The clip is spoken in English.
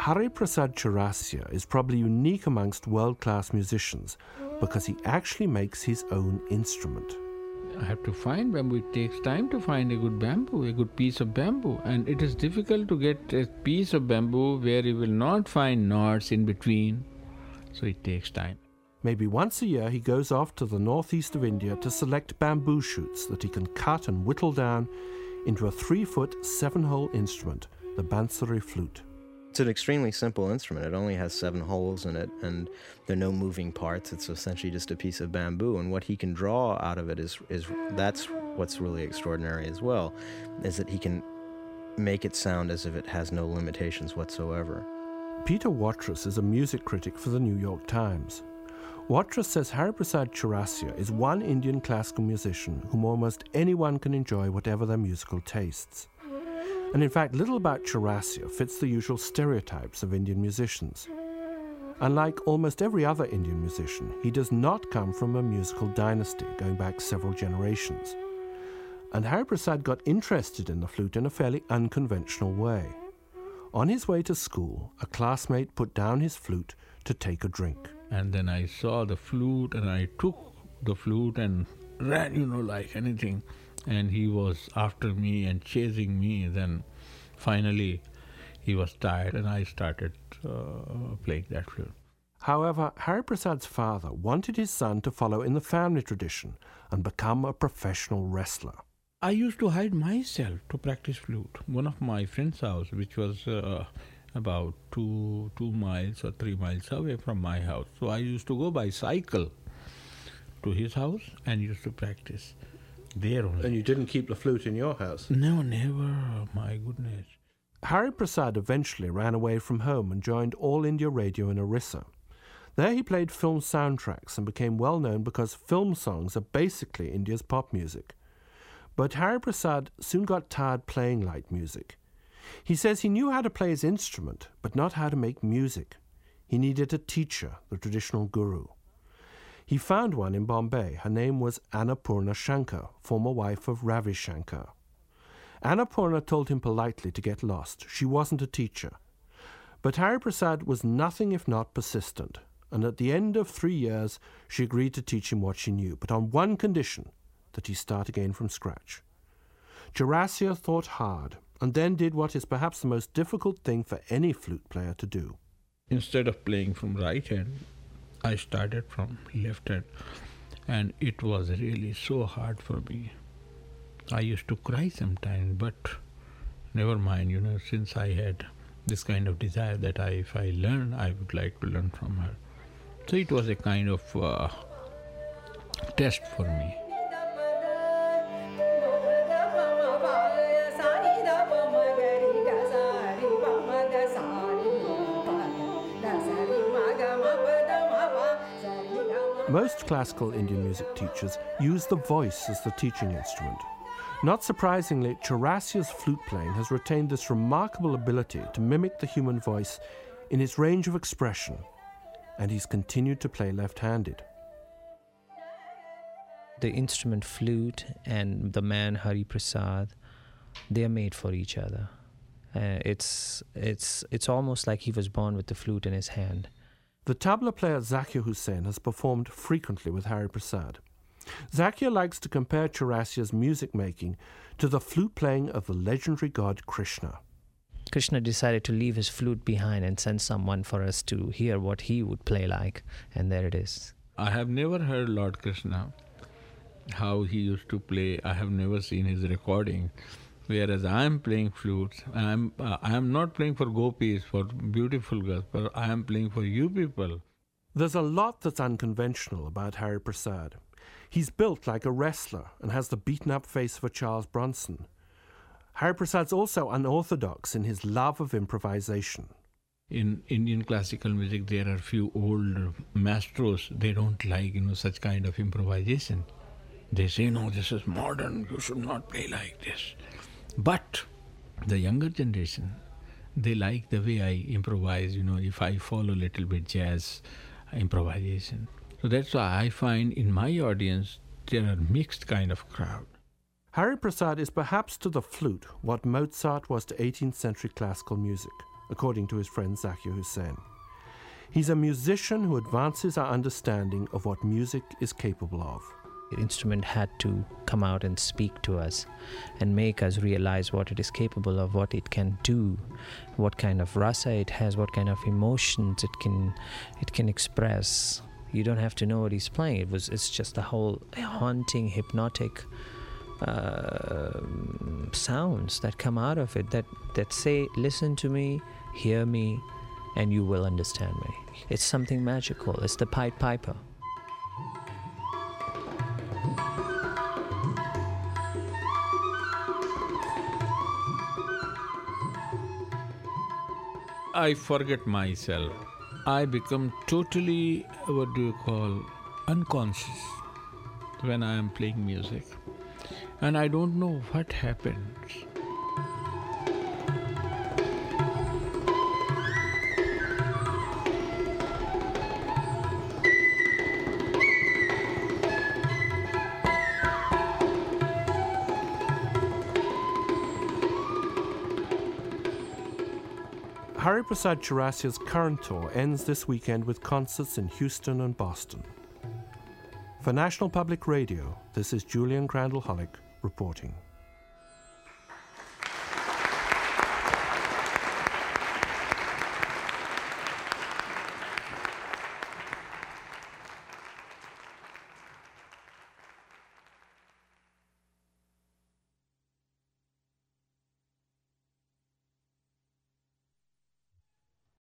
Hari Prasad Chaurasia is probably unique amongst world-class musicians because he actually makes his own instrument. I have to find bamboo. It takes time to find a good bamboo, a good piece of bamboo. And it is difficult to get a piece of bamboo where you will not find knots in between. So it takes time. Maybe once a year he goes off to the northeast of India to select bamboo shoots that he can cut and whittle down into a 3-foot, 7-hole instrument, the Bansuri flute. It's an extremely simple instrument. It only has 7 holes in it, and there are no moving parts. It's essentially just a piece of bamboo, and what he can draw out of it is that's what's really extraordinary as well, is that he can make it sound as if it has no limitations whatsoever. Peter Watrous is a music critic for the New York Times. Watrous says Hari Prasad Chaurasia is one Indian classical musician whom almost anyone can enjoy, whatever their musical tastes. And in fact, little about Chaurasia fits the usual stereotypes of Indian musicians. Unlike almost every other Indian musician, he does not come from a musical dynasty going back several generations. And Hari Prasad got interested in the flute in a fairly unconventional way. On his way to school, a classmate put down his flute to take a drink. And then I saw the flute and I took the flute and ran, like anything. And he was after me and chasing me. Then finally he was tired and I started playing that flute. However, Hari Prasad's father wanted his son to follow in the family tradition and become a professional wrestler. I used to hide myself to practice flute. One of my friend's house, which was about 2 miles or 3 miles away from my house. So I used to go by cycle to his house and used to practice there only. And you didn't keep the flute in your house? No, never. My goodness. Hari Prasad eventually ran away from home and joined All India Radio in Orissa. There he played film soundtracks and became well known because film songs are basically India's pop music. But Hari Prasad soon got tired playing light music. He says he knew how to play his instrument, but not how to make music. He needed a teacher, the traditional guru. He found one in Bombay. Her name was Annapurna Shankar, former wife of Ravi Shankar. Annapurna told him politely to get lost. She wasn't a teacher. But Hari Prasad was nothing if not persistent, and at the end of 3 years, she agreed to teach him what she knew, but on one condition, that he start again from scratch. Chaurasia thought hard, and then did what is perhaps the most difficult thing for any flute player to do. Instead of playing from right hand, I started from left hand, and it was really so hard for me. I used to cry sometimes, but never mind, since I had this kind of desire that if I learn, I would like to learn from her. So it was a kind of test for me. Most classical Indian music teachers use the voice as the teaching instrument. Not surprisingly, Chaurasia's flute playing has retained this remarkable ability to mimic the human voice in its range of expression, and he's continued to play left-handed. The instrument flute and the man Hari Prasad, they are made for each other. It's almost like he was born with the flute in his hand. The tabla player Zakir Hussain has performed frequently with Hari Prasad. Zakir likes to compare Chaurasia's music making to the flute playing of the legendary god Krishna. Krishna decided to leave his flute behind and send someone for us to hear what he would play like, and there it is. I have never heard Lord Krishna, how he used to play. I have never seen his recording. Whereas I am playing flutes, and I am not playing for gopis, for beautiful girls, but I am playing for you people. There's a lot that's unconventional about Hari Prasad. He's built like a wrestler and has the beaten-up face of a Charles Bronson. Hari Prasad's also unorthodox in his love of improvisation. In Indian classical music, there are few old maestros. They don't like, such kind of improvisation. They say, no, this is modern, you should not play like this. But the younger generation, they like the way I improvise, if I follow a little bit jazz improvisation. So that's why I find in my audience, there are mixed kind of crowd. Hari Prasad is perhaps to the flute what Mozart was to 18th century classical music. according to his friend Zakir Hussain. He's a musician who advances our understanding of what music is capable of. The instrument had to come out and speak to us and make us realize what it is capable of, what it can do, what kind of rasa it has, what kind of emotions it can express. You don't have to know what he's playing. It's just the whole haunting, hypnotic sounds that come out of it that say, listen to me, hear me, and you will understand me. It's something magical. It's the Pied Piper. I forget myself. I become totally, unconscious when I am playing music. And I don't know what happens. Hari Prasad Chaurasia's current tour ends this weekend with concerts in Houston and Boston. For National Public Radio, this is Julian Crandall-Hollick reporting.